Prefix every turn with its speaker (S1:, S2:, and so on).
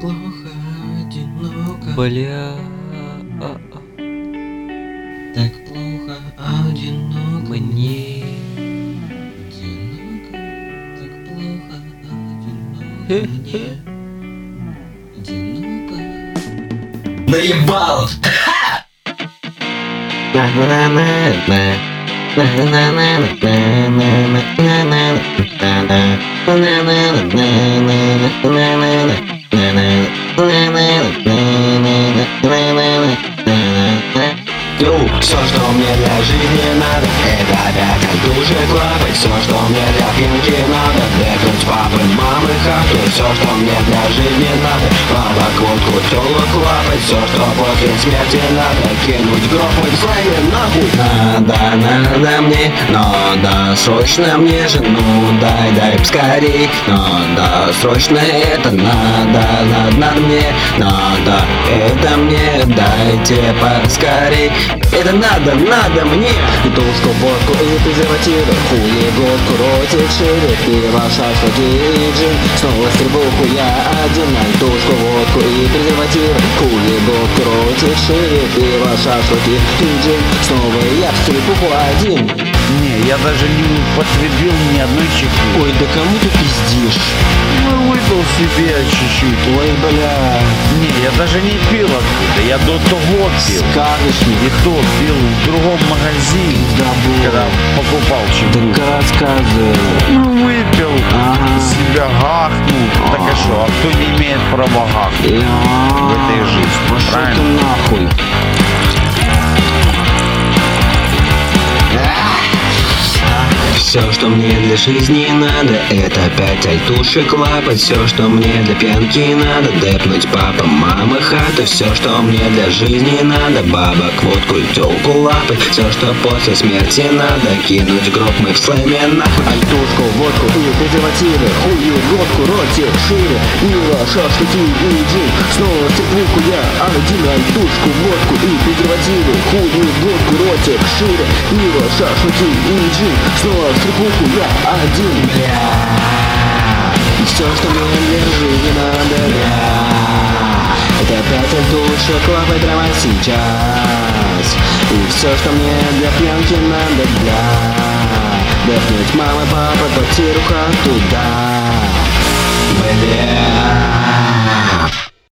S1: плохо, одиноко.
S2: Бля,
S1: Так плохо, одиноко.
S2: мне.
S1: Одиноко, так плохо, одиноко. Мне. Одиноко. Наебал! Все, что мне для жизни надо, это опять альтушек лапать. Все, что мне для пьянки надо, декнуть папы, мамы, хату. Все, что мне для жизни надо, бабок, водку, телок лапать. Все, что после смерти надо, кинуть гроб мой в слайме нахуй. Надо мне, надо срочно мне жену, дай поскорей. Надо срочно это надо мне, надо это мне, дайте поскорей. Это надо мне. Тушку, водку и презервативы, хуегодку, ротик шире, пиво, шашлыки и джин. Снова стрельбуху я один, тушку, водку и презервативы, хуегодку, ротик шире, пиво, шашлыки и джин. Снова я в стрельбуху один.
S3: Не, я даже не употребил ни одной чеки.
S1: Ой, да кому ты пиздишь?
S3: Ну, выпил себе чуть-чуть.
S1: Ой, бля.
S3: Не, я даже не пил оттуда, я до того пил.
S1: Сказочник.
S3: И то пил в другом магазине,
S1: Забыл.
S3: когда покупал чеку.
S1: Так рассказывай.
S3: Ну, выпил,
S1: Ага.
S3: себя гахнул. Так а что, а кто не имеет права гахнуть в этой жизни?
S1: Пошел ты
S3: Правильно?
S1: нахуй. Все, что мне для жизни надо, это опять альтушек лапать. Все, что мне для пьянки надо, депнуть папа, мама, хата. Все, что мне для жизни надо, бабок, водку и тёлку лапать. Все, что после смерти надо, кинуть гроб мы в слэме нахуй. Альтушку, водку и презервативы, хую, водку, ротик шире, пиво, шашлыки и джин. Снова церквуку я один, альтушку, водку и презервативы, хую, водку, ротик шире, пиво, шашлыки и джин. Снова в стрипуху я один, бля. И все, что мне для жизни надо, бля, это опять альтушек лапать прямо сейчас. И все, что мне для пьянки надо, бля, дохнуть мама, папа, квартиру, хату, да, бля.